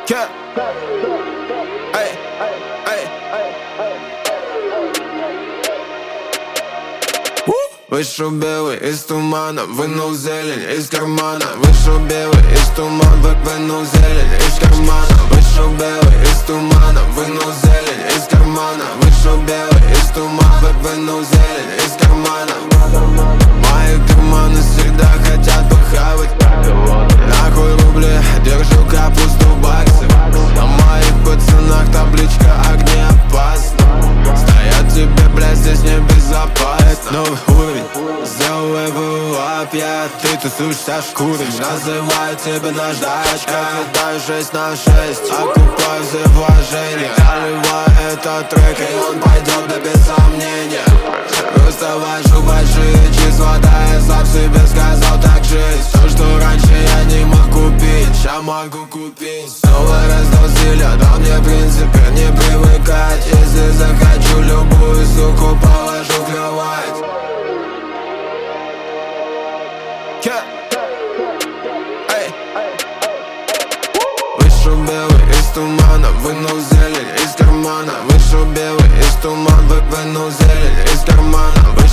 Yeah. Эй, эй. Вышел белый из тумана, вынул зелень из кармана. Вышел белый из тумана, вынул зелень из кармана. Вышел белый из тумана, вынул зелень из кармана. Вышел белый из тумана, вынул зелень из кармана. Мои карманы всегда хотят похавать. Нахуй рубли, держу капусту баксы. На моих пацанах табличка огнеопасна. Стоят тебе, блядь, здесь небезопасно. Новый уровень, сделал левел-ап, я, ты тусуешься шкурой. Называю тебя наждачка, кидаю 6 на 6. Окупаю все вложения, заливаю этот трек, и он пойдет, да без сомнения. Уставай, большие числа, да я сам себе сказал так жить. То, что раньше я не мог купить, ща могу купить. Снова раздал стиля, дал мне принципы не привыкать. Если захочу, любую суку положу в кровать. Yeah. Эй. Вышел белый из тумана, вынул зелень из кармана. Вышел белый из тумана, вынул зелень из кармана.